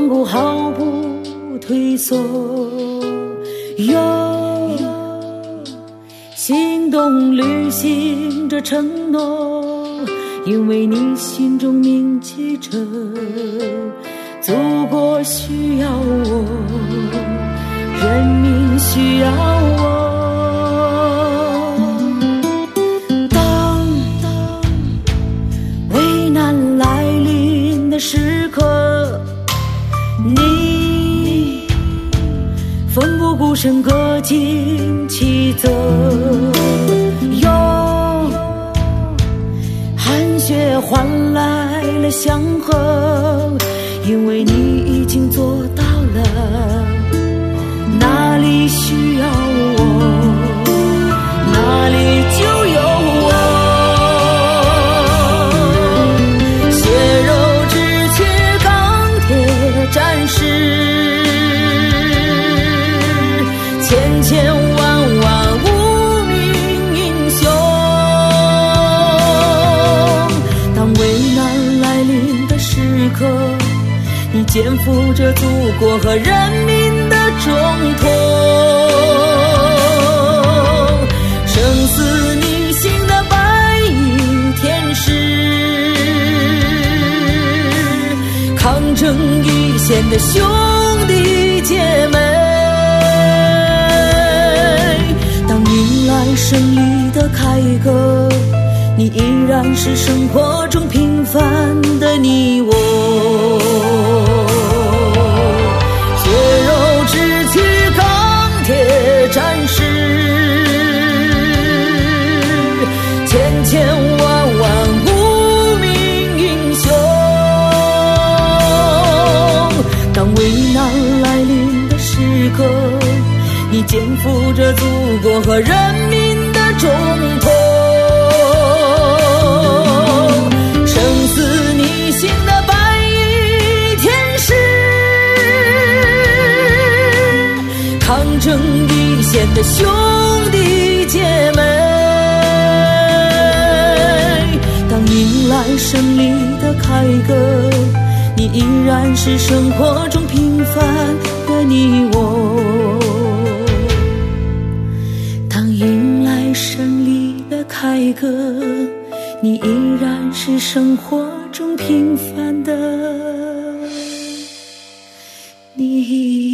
顽固毫不退缩，有行动履行着承诺，因为你心中铭记着祖国需要我，人民需要我。当危难来临的时刻，你奋不顾身，各尽其责，用汗血换来了祥和，因为你已经做到了。哪里需要我，哪里就有我。血肉之躯钢铁战士，千千万万无名英雄。当危难来临的时刻，你肩负着祖国和人民的重托，生死逆行的白衣天使，抗争一线的兄弟姐妹。当迎来胜利的凯歌，你依然是生活中平凡的你我。战士，千千万万无名英雄。当危难来临的时刻，你肩负着祖国和人民的重托，生死逆行的白衣天使，抗争一线的兄弟姐妹。当迎来胜利的凯歌，你依然是生活中平凡的你我。当迎来胜利的凯歌，你依然是生活中平凡的你